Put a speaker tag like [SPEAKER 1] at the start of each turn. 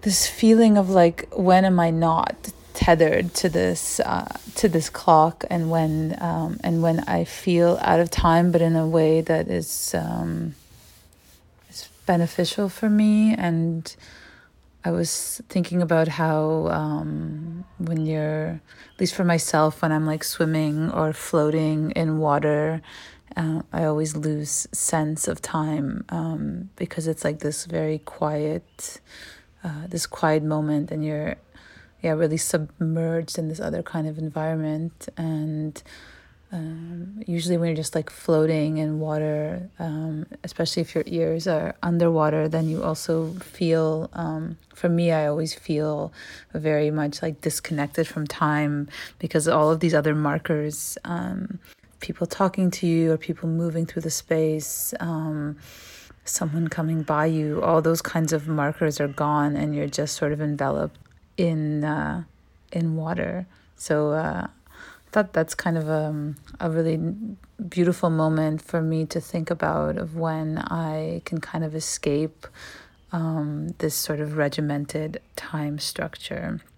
[SPEAKER 1] this feeling of like, when am I not tethered to this clock, and when I feel out of time, but in a way that is beneficial for me. And I was thinking about how when you're, at least for myself, when I'm like swimming or floating in water, I always lose sense of time, because it's like this very quiet, this quiet moment, and you're, yeah, really submerged in this other kind of environment. And usually when you're just like floating in water, especially if your ears are underwater, then you also feel, for me, I always feel very much like disconnected from time, because all of these other markers, people talking to you or people moving through the space, someone coming by you, all those kinds of markers are gone, and you're just sort of enveloped in water. So I thought that's kind of a really beautiful moment for me to think about, of when I can kind of escape this sort of regimented time structure.